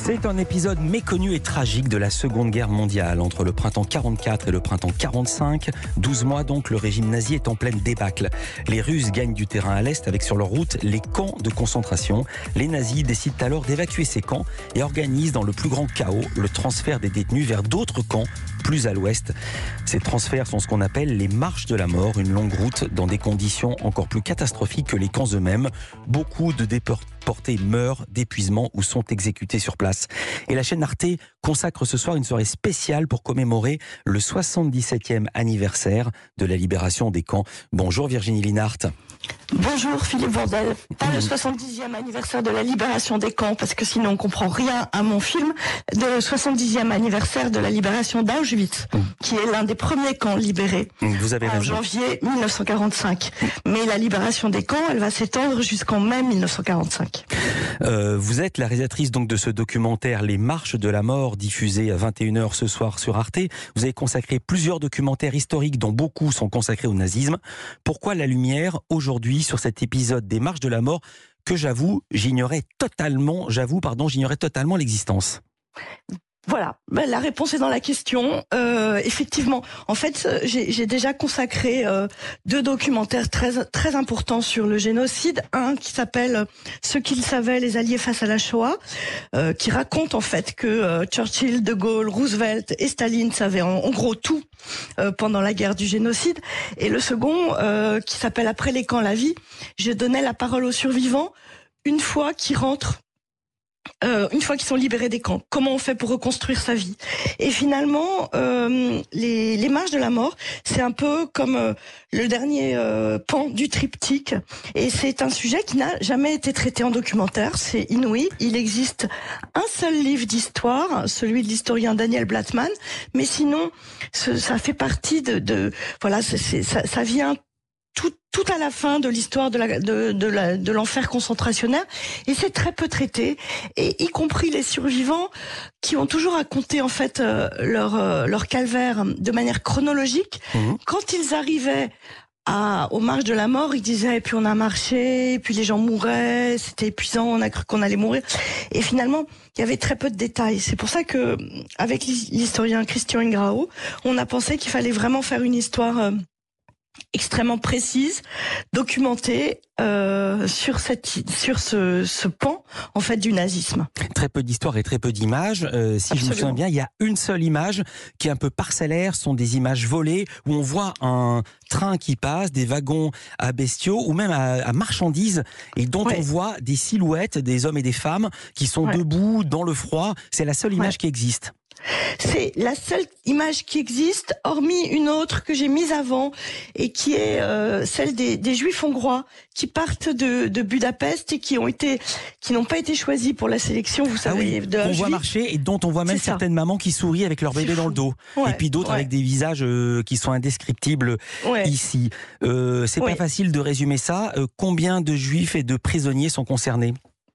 C'est un épisode méconnu et tragique de la Seconde Guerre mondiale. Entre le printemps 44 et le printemps 45, 12 mois donc, le régime nazi est en pleine débâcle. Les Russes gagnent du terrain à l'est avec sur leur route les camps de concentration. Les nazis décident alors d'évacuer ces camps et organisent dans le plus grand chaos le transfert des détenus vers d'autres camps plus à l'ouest. Ces transferts sont ce qu'on appelle les marches de la mort, une longue route dans des conditions encore plus catastrophiques que les camps eux-mêmes. Beaucoup de déportés meurent d'épuisement ou sont exécutés sur place. Et la chaîne Arte consacre ce soir une soirée spéciale pour commémorer le 77e anniversaire de la libération des camps. Bonjour Virginie Linhart. Bonjour Philippe Vandel. Pas le 70e anniversaire de la libération des camps, parce que sinon on comprend rien à mon film, le 70e anniversaire de la libération d'Auschwitz, qui est l'un des premiers camps libérés. Vous avez raison. En janvier 1945. Mais la libération des camps, elle va s'étendre jusqu'en mai 1945. Vous êtes la réalisatrice donc de ce documentaire Les Marches de la Mort, diffusé à 21h ce soir sur Arte. Vous avez consacré plusieurs documentaires historiques dont beaucoup sont consacrés au nazisme. Pourquoi la lumière aujourd'hui sur cet épisode des Marches de la Mort que j'ignorais totalement l'existence? Voilà, la réponse est dans la question. Effectivement, en fait, j'ai déjà consacré 2 documentaires très importants sur le génocide. Un qui s'appelle Ce qu'ils savaient les Alliés face à la Shoah, qui raconte en fait que Churchill, De Gaulle, Roosevelt et Staline savaient en gros tout pendant la guerre du génocide. Et le second, qui s'appelle Après les camps, la vie, je donnais la parole aux survivants une fois qu'ils rentrent. Une fois qu'ils sont libérés des camps, comment on fait pour reconstruire sa vie? Et finalement, les marches de la mort, c'est un peu comme le dernier pan du triptyque. Et c'est un sujet qui n'a jamais été traité en documentaire. C'est inouï. Il existe un seul livre d'histoire, celui de l'historien Daniel Blattman. Mais sinon, ça fait partie voilà, ça vient tout à la fin de l'histoire de l'enfer concentrationnaire, et c'est très peu traité, et y compris les survivants qui ont toujours raconté en fait leur calvaire de manière chronologique. Quand ils arrivaient aux marches de la mort, ils disaient, et puis on a marché, et puis les gens mouraient, c'était épuisant, on a cru qu'on allait mourir. Et finalement, il y avait très peu de détails. C'est pour ça que, avec l'historien Christian Ingrao, on a pensé qu'il fallait vraiment faire une histoire extrêmement précise, documentée sur ce pan en fait du nazisme. Très peu d'histoires et très peu d'images. Si je me souviens bien, il y a une seule image qui est un peu parcellaire. Ce sont des images volées où on voit un train qui passe, des wagons à bestiaux ou même à marchandises, et dont on voit des silhouettes des hommes et des femmes qui sont debout dans le froid. C'est la seule image qui existe. C'est la seule image qui existe, hormis une autre que j'ai mise avant, et qui est celle des Juifs hongrois qui partent de Budapest et qui n'ont pas été choisis pour la sélection, vous savez, de on voit marcher et dont on voit même certaines mamans qui sourient avec leur bébé dans le dos, et puis d'autres avec des visages qui sont indescriptibles ici. C'est pas facile de résumer ça. Combien de Juifs et de prisonniers sont concernés?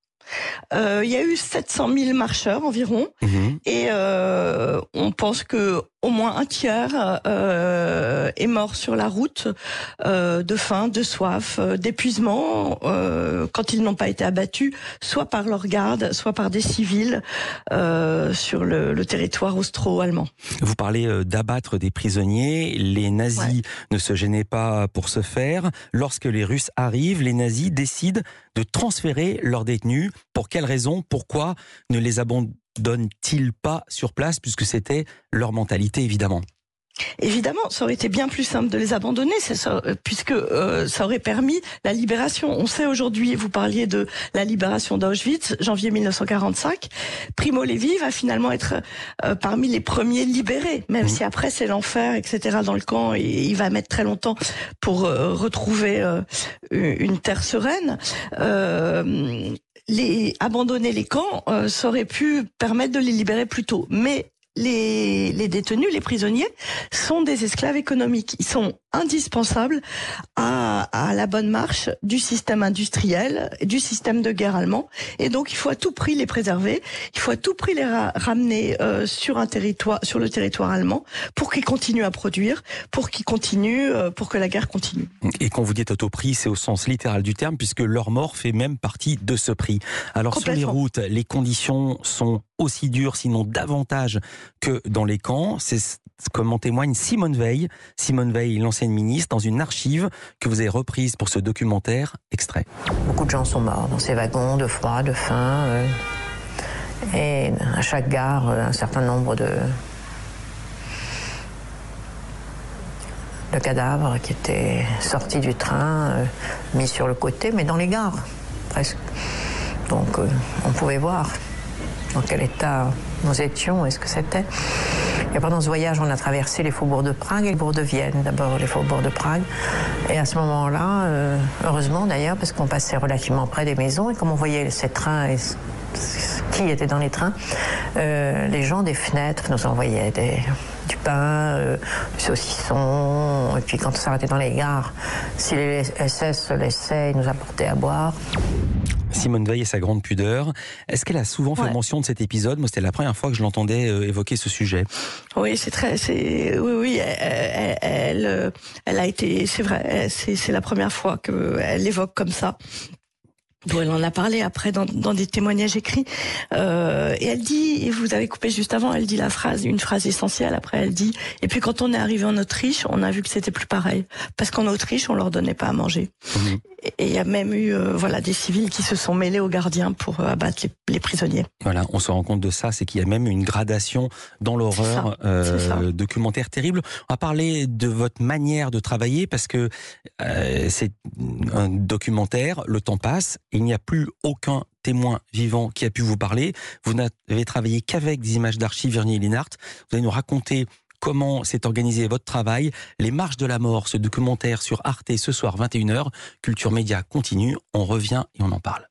Il y a eu 700 000 marcheurs environ, et on pense que au moins un tiers est mort sur la route, de faim, de soif, d'épuisement, quand ils n'ont pas été abattus, soit par leurs gardes, soit par des civils sur le territoire austro-allemand. Vous parlez d'abattre des prisonniers. Les nazis ne se gênaient pas pour ce faire. Lorsque les Russes arrivent, les nazis décident de transférer leurs détenus. Pour quelles raisons? Pourquoi ne les abandonnent-ils pas sur place, puisque c'était leur mentalité, évidemment? Évidemment, ça aurait été bien plus simple de les abandonner, puisque ça aurait permis la libération. On sait aujourd'hui, vous parliez de la libération d'Auschwitz, janvier 1945. Primo Levi va finalement être parmi les premiers libérés, même si après c'est l'enfer, etc. dans le camp, et il va mettre très longtemps pour retrouver une terre sereine. Abandonner les camps, ça aurait pu permettre de les libérer plus tôt. Mais les détenus, les prisonniers, sont des esclaves économiques. Ils sont indispensable à la bonne marche du système industriel, du système de guerre allemand. Et donc, il faut à tout prix les préserver. Il faut à tout prix les ramener sur le territoire allemand pour qu'ils continuent à produire, pour que la guerre continue. Et quand vous dites à tout prix, c'est au sens littéral du terme, puisque leur mort fait même partie de ce prix. Alors, sur les routes, les conditions sont aussi dures, sinon davantage que dans les camps. C'est comme en témoigne Simone Veil. Simone Veil, l'ancienne ministre, dans une archive que vous avez reprise pour ce documentaire. Extrait. Beaucoup de gens sont morts dans ces wagons, de froid, de faim. Et à chaque gare, un certain nombre de cadavres qui étaient sortis du train, mis sur le côté, mais dans les gares, presque. Donc on pouvait voir dans quel état nous étions et ce que c'était. Et pendant ce voyage, on a traversé les faubourgs de Prague et les faubourgs de Vienne. D'abord les faubourgs de Prague. Et à ce moment-là, heureusement d'ailleurs, parce qu'on passait relativement près des maisons, et comme on voyait ces trains et qui était dans les trains, les gens des fenêtres nous envoyaient du pain, du saucisson, et puis quand on s'arrêtait dans les gares, si les SS se laissaient, ils nous apportaient à boire. Simone Veil et sa grande pudeur. Est-ce qu'elle a souvent fait mention de cet épisode ? Moi, c'était la première fois que je l'entendais évoquer ce sujet. Oui, elle a été, c'est vrai, c'est la première fois qu'elle l'évoque comme ça. Bon, elle en a parlé après dans des témoignages écrits, et elle dit, et vous avez coupé juste avant, elle dit une phrase essentielle. Après, elle dit, et puis quand on est arrivé en Autriche, on a vu que c'était plus pareil, parce qu'en Autriche, on leur donnait pas à manger. Mmh. Et il y a même eu, des civils qui se sont mêlés aux gardiens pour abattre les prisonniers. Voilà, on se rend compte de ça, c'est qu'il y a même une gradation dans l'horreur, documentaire terrible. On va parler de votre manière de travailler, parce que c'est un documentaire, le temps passe. Il n'y a plus aucun témoin vivant qui a pu vous parler. Vous n'avez travaillé qu'avec des images d'archives, Virginie Linhart. Vous allez nous raconter comment s'est organisé votre travail. Les marches de la mort, ce documentaire sur Arte ce soir 21h. Culture Média continue. On revient et on en parle.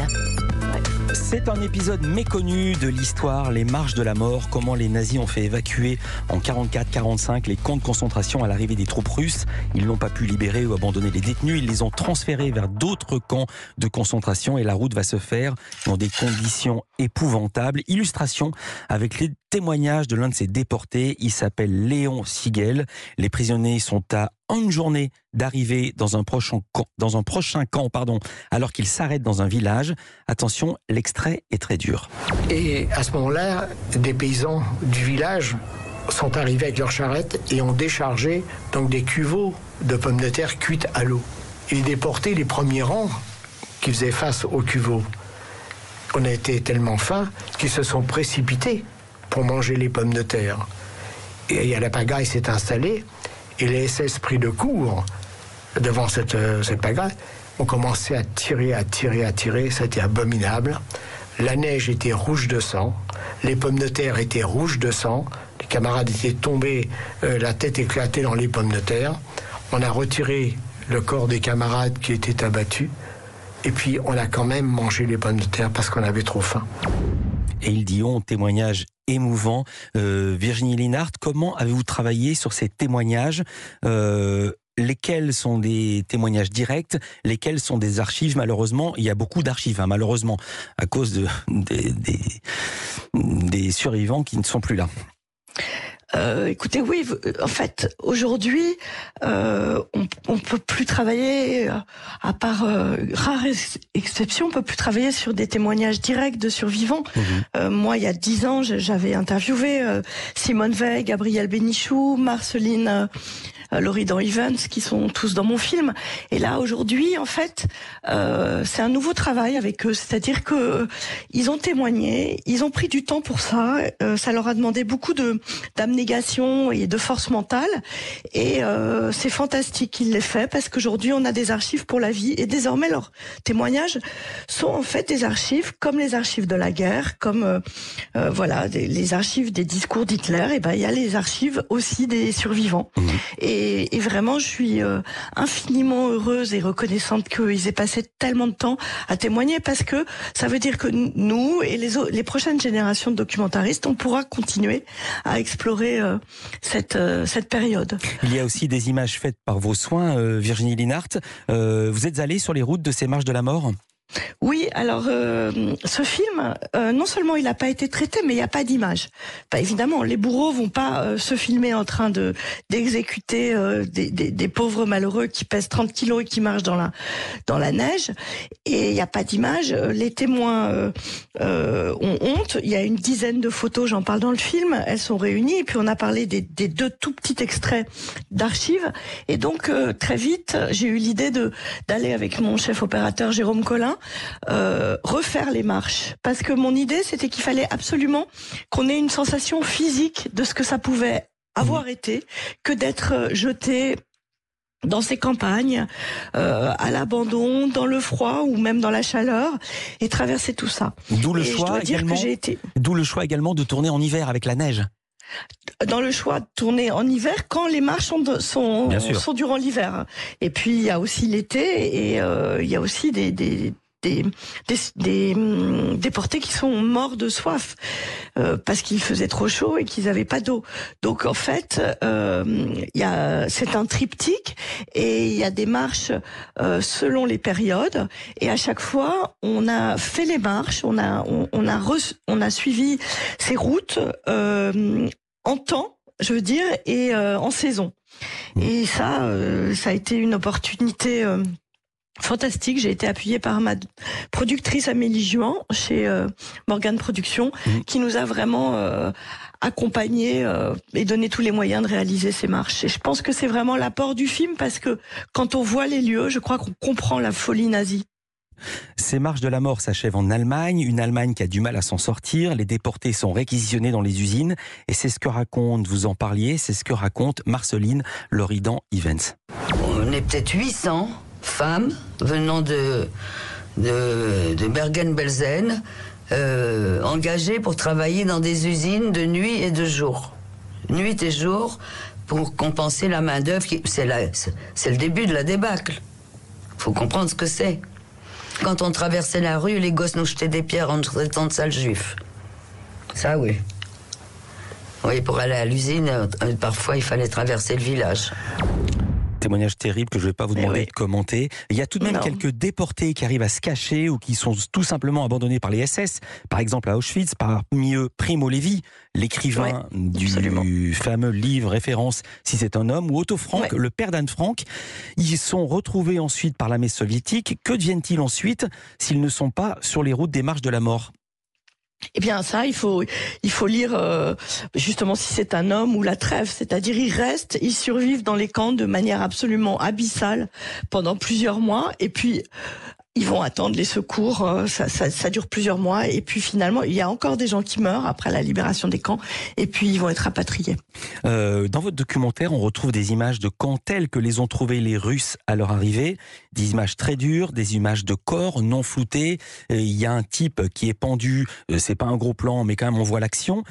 C'est un épisode méconnu de l'histoire, les marches de la mort, comment les nazis ont fait évacuer en 44-45 les camps de concentration à l'arrivée des troupes russes. Ils n'ont pas pu libérer ou abandonner les détenus, ils les ont transférés vers d'autres camps de concentration et la route va se faire dans des conditions épouvantables. Illustration avec les témoignages de l'un de ces déportés, il s'appelle Léon Sigel. Les prisonniers sont à une journée d'arriver dans un prochain camp, alors qu'ils s'arrêtent dans un village. Attention, l'extrait est très dur. Et à ce moment-là, des paysans du village sont arrivés avec leurs charrettes et ont déchargé donc des cuveaux de pommes de terre cuites à l'eau. Et les déportés, les premiers rangs qui faisaient face aux cuveaux, on a été tellement faim qu'ils se sont précipités pour manger les pommes de terre. Et la pagaille s'est installée. Et les SS pris de court devant cette pagaille ont commencé à tirer, c'était abominable. La neige était rouge de sang, les pommes de terre étaient rouges de sang, les camarades étaient tombés, la tête éclatée dans les pommes de terre. On a retiré le corps des camarades qui étaient abattus, et puis on a quand même mangé les pommes de terre parce qu'on avait trop faim. Et il dit témoignage émouvant. Virginie Linhart, comment avez-vous travaillé sur ces témoignages ? Lesquels sont des témoignages directs ? Lesquels sont des archives ? Malheureusement, il y a beaucoup d'archives, malheureusement, à cause des survivants qui ne sont plus là. Écoutez, oui, en fait, aujourd'hui, on peut plus travailler, à part rare exception, on peut plus travailler sur des témoignages directs de survivants. Moi, il y a 10 ans, j'avais interviewé Simone Veil, Gabrielle Bénichou, Marceline Loridan Evans, qui sont tous dans mon film. Et là, aujourd'hui, en fait, c'est un nouveau travail avec eux. C'est-à-dire que ils ont témoigné, ils ont pris du temps pour ça. Ça leur a demandé beaucoup d'abnégation et de force mentale. Et c'est fantastique qu'il l'ait fait, parce qu'aujourd'hui, on a des archives pour la vie. Et désormais, leurs témoignages sont en fait des archives comme les archives de la guerre, comme les archives des discours d'Hitler. Et ben, il y a les archives aussi des survivants. Et Et vraiment, je suis infiniment heureuse et reconnaissante qu'ils aient passé tellement de temps à témoigner, parce que ça veut dire que nous et les prochaines générations de documentaristes, on pourra continuer à explorer cette période. Il y a aussi des images faites par vos soins, Virginie Linhart. Vous êtes allée sur les routes de ces marches de la mort ? Oui, alors ce film, non seulement il n'a pas été traité, mais il n'y a pas d'image. Évidemment, les bourreaux vont pas se filmer en train d'exécuter des pauvres malheureux qui pèsent 30 kilos et qui marchent dans la neige. Et il n'y a pas d'image. Les témoins ont honte. Il y a une dizaine de photos, j'en parle dans le film. Elles sont réunies. Et puis on a parlé des 2 tout petits extraits d'archives. Et donc très vite, j'ai eu l'idée d'aller avec mon chef opérateur Jérôme Collin refaire les marches, parce que mon idée c'était qu'il fallait absolument qu'on ait une sensation physique de ce que ça pouvait avoir été, que d'être jeté dans ces campagnes, à l'abandon, dans le froid ou même dans la chaleur, et traverser tout ça. D'où le choix également de tourner en hiver avec la neige. Dans le choix de tourner en hiver quand les marches sont durant l'hiver. Et puis il y a aussi l'été, et il y a aussi des déportés qui sont morts de soif parce qu'il faisait trop chaud et qu'ils n'avaient pas d'eau. Donc en fait, c'est un triptyque, et il y a des marches selon les périodes, et à chaque fois on a fait les marches, on a suivi ces routes en temps, je veux dire, et en saison. Et ça a été une opportunité fantastique. J'ai été appuyée par ma productrice Amélie Juan chez Morgane Productions, qui nous a vraiment accompagnés et donné tous les moyens de réaliser ces marches. Et je pense que c'est vraiment l'apport du film, parce que quand on voit les lieux, je crois qu'on comprend la folie nazie. Ces marches de la mort s'achèvent en Allemagne, une Allemagne qui a du mal à s'en sortir. Les déportés sont réquisitionnés dans les usines, et c'est ce que raconte, vous en parliez, c'est ce que raconte Marceline Loridan-Ivens. On est peut-être 800 femmes venant de Bergen-Belsen, engagées pour travailler dans des usines de nuit et de jour. Nuit et jour, pour compenser la main-d'œuvre. C'est le début de la débâcle. Il faut comprendre ce que c'est. Quand on traversait la rue, les gosses nous jetaient des pierres en nous traitant de sales juifs. Ça, oui. Oui, pour aller à l'usine, parfois, il fallait traverser le village. Témoignage terrible que je ne vais pas vous demander de commenter. Il y a tout de même quelques déportés qui arrivent à se cacher ou qui sont tout simplement abandonnés par les SS. Par exemple à Auschwitz, parmi eux Primo Levi, l'écrivain du fameux livre référence Si c'est un homme, ou Otto Frank, le père d'Anne Frank. Ils sont retrouvés ensuite par l'armée soviétique. Que deviennent-ils ensuite s'ils ne sont pas sur les routes des marches de la mort ? Eh bien ça, il faut lire justement Si c'est un homme ou La Trêve, c'est-à-dire ils survivent dans les camps de manière absolument abyssale pendant plusieurs mois, et puis ils vont attendre les secours, ça dure plusieurs mois, et puis finalement il y a encore des gens qui meurent après la libération des camps, et puis ils vont être rapatriés. Dans votre documentaire, on retrouve des images de camps tels que les ont trouvés les Russes à leur arrivée, des images très dures, des images de corps non floutés. Il y a un type qui est pendu, c'est pas un gros plan, mais quand même on voit l'action.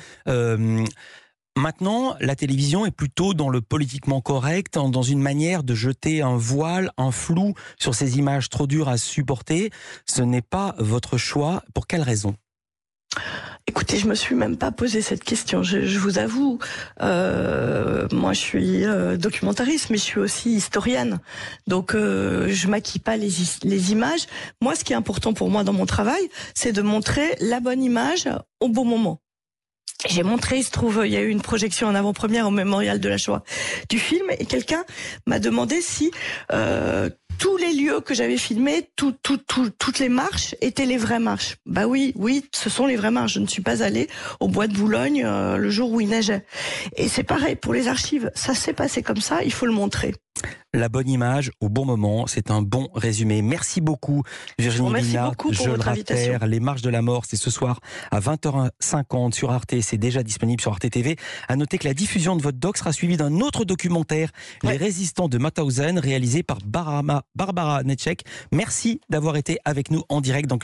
Maintenant, la télévision est plutôt dans le politiquement correct, dans une manière de jeter un voile, un flou sur ces images trop dures à supporter. Ce n'est pas votre choix. Pour quelle raison ? Écoutez, je me suis même pas posé cette question. Je vous avoue, moi je suis documentariste, mais je suis aussi historienne. Donc je maquille pas les images. Moi, ce qui est important pour moi dans mon travail, c'est de montrer la bonne image au bon moment. J'ai montré, il se trouve, il y a eu une projection en avant-première au Mémorial de la Shoah du film, et quelqu'un m'a demandé si tous les lieux que j'avais filmés, toutes les marches étaient les vraies marches. Bah oui, ce sont les vraies marches. Je ne suis pas allée au bois de Boulogne le jour où il neigeait. Et c'est pareil pour les archives. Ça s'est passé comme ça, il faut le montrer. La bonne image au bon moment, c'est un bon résumé. Merci beaucoup Virginie Linhart. Je le rappelle, les marches de la mort, c'est ce soir à 20h50 sur Arte, c'est déjà disponible sur Arte TV. À noter que la diffusion de votre doc sera suivie d'un autre documentaire, Les résistants de Mauthausen, réalisé par Barbara Netschek. Merci d'avoir été avec nous en direct dans